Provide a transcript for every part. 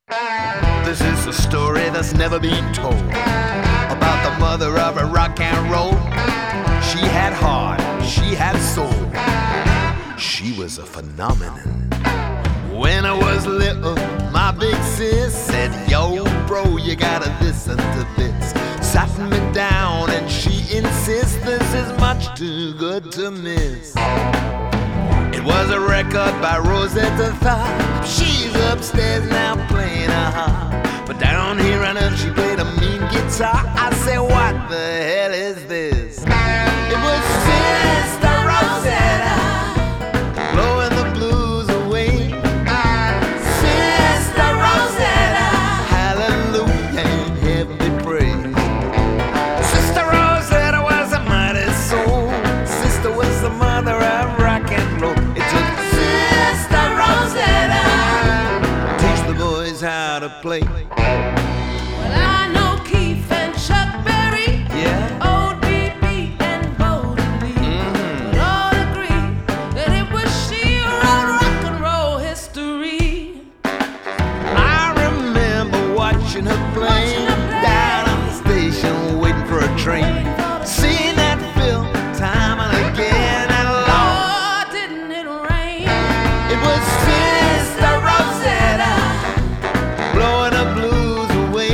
This is a story that's never been told about the mother of a rock and roll. She had heart, she had soul. She was a phenomenon. When I was little, my big sis said, "Yo, bro, you gotta listen to this." Sat me down and she insists this is much too good to miss. It was a record by Rosetta Tharpe. She's upstairs now playing a harp, but down here on earth she played a mean guitar. I said, what the hell is this? It was Sister Rosetta blowing the blues away. Sister Rosetta, hallelujah and heavenly praise. Sister Rosetta was a mighty soul. Sister was the mother of rock and roll. It took Sister Rosetta teach the boys how to play. Well, I know Keith and Chuck Berry, Yeah. Old B.B. and Bodie Lee, but all agree that it was she who wrote rock and roll history. I remember watching her play down on the station, waiting for a train. Seeing that film time and again, and long Oh, didn't it rain? it was Sister Rosetta blowing the blues away.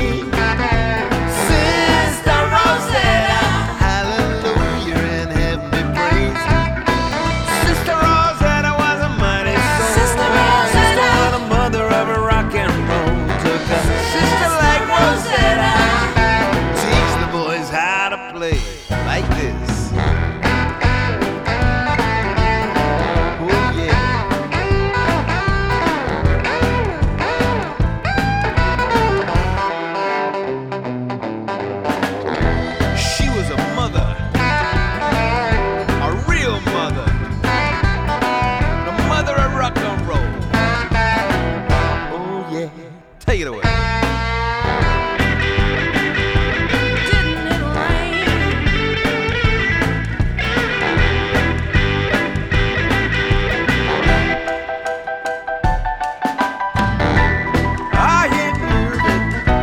Sister Rosetta, hallelujah and heavenly praise. Sister Rosetta was a mighty soul. Sister Rosetta was the mother of a rock and roll. Took a sister like Rosetta, teach the boys how to play like this. Oh yeah. She was a mother, a real mother, the mother of rock and roll. Oh yeah. Take it away. Didn't it rain? I hear music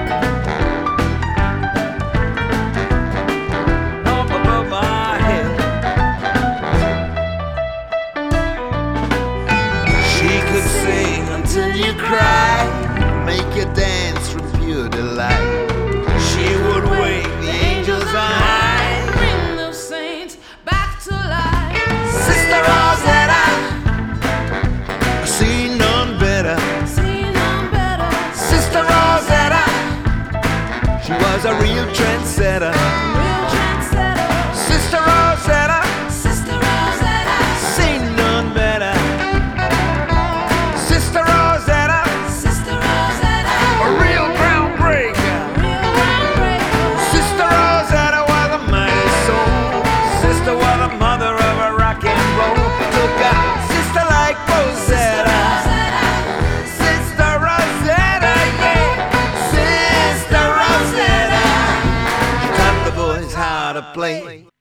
up above my head. She could sing until you cry, make you dance from pure delight. She would wake the angels on high. Bring those saints back to life. Sister Rosetta, I see none better. See none better. Sister Rosetta, she was a real trendsetter. Real trendsetter. Sister Rosetta, Sister Rosetta. see none better. Sister Rosetta, Sister Rosetta. a real groundbreaker. Real groundbreaker. Sister Rosetta was a mighty soul. Sister was the mother of a rock and roll. Took a sister like Rosetta. Sister Rosetta, yeah. Sister Rosetta, she taught the boys how to play.